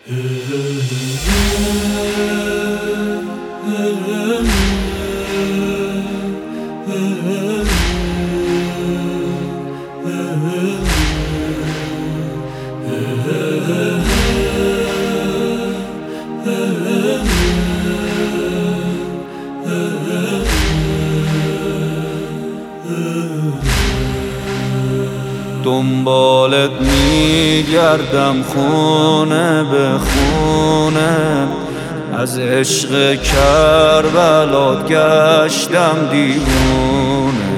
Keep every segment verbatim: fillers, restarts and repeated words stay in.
دنبالت میگردم خونه به خونه، از عشق کربلات گشتم دیوونه.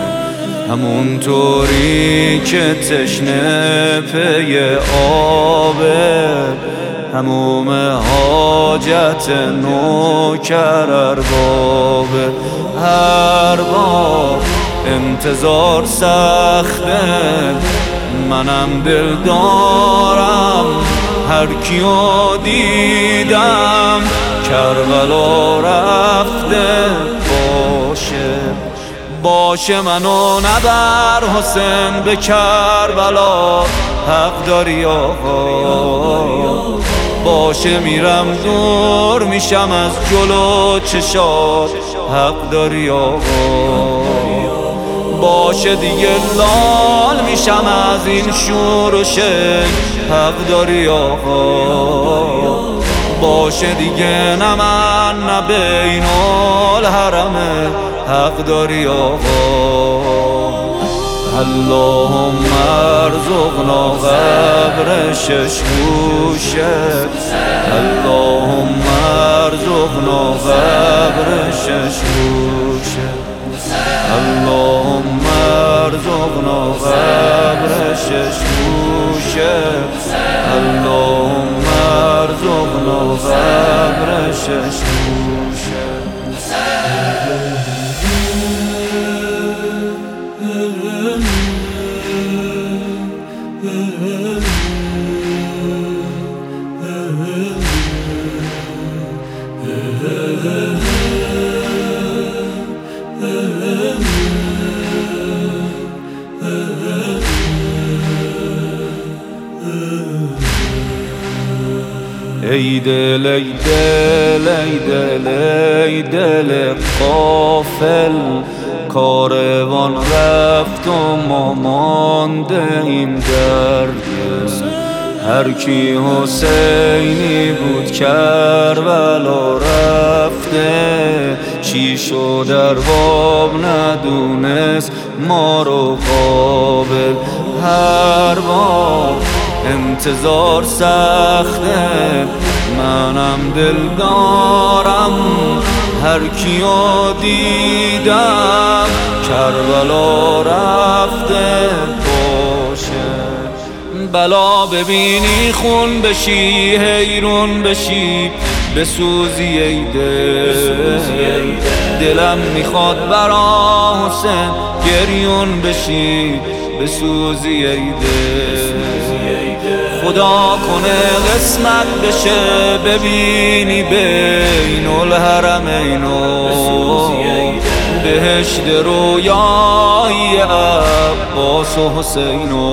همونطوری که تشنه پی آبه، هموم حاجت نوکر اربابه. هر بار انتظار سخته، منم دل دارم هر کیو دیدم کربلا رفته باشه. باشه منو نبر حسین به کربلا، حق داری آقا. باشه میرم دور میشم از جلو چشات، حق داری آقا. باشه دیگه لال میشم از این شور و شک، حق داری آقا. باشه دیگه نه من نه بین الحرمه، حق داری آقا. اللهم ارزقنا قبر شش گوشه، اللهم ارزقنا قبر شش گوشه، اللهم ارزقنا قبر شش گوشه، اللهم ارزقنا قبر شش گوشه. ای دل ای دل ای دل ای دل غافل، کاروان رفت و ما مانده ایم در دل. هر کی حسینی بود کربلا رفته، چی شد ارباب ندونست ما رو قابل. هر بار انتظار سخته، منم دل دارم هر کیو دیدم کربلا رفته باشه. بلا ببینی خون بشی حیرون بشی بسوزی ای دل. دلم میخواد برا حسین گریون بشی بسوزی ای دل. خدا کنه قسمت بشه ببینی بین الحرمینو بهشت رویای عباس و حسینو.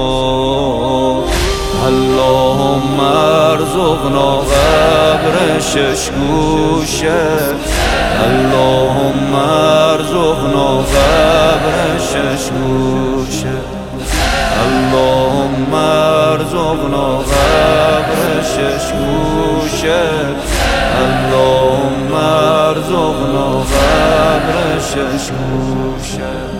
اللهم ارزقنا قبر شش گوشه، اللهم ارزقنا قبر شش گوشه، اللهم ارزقنا قبر شش گوشه، اللهم ارزقنا قبر شش گوشه.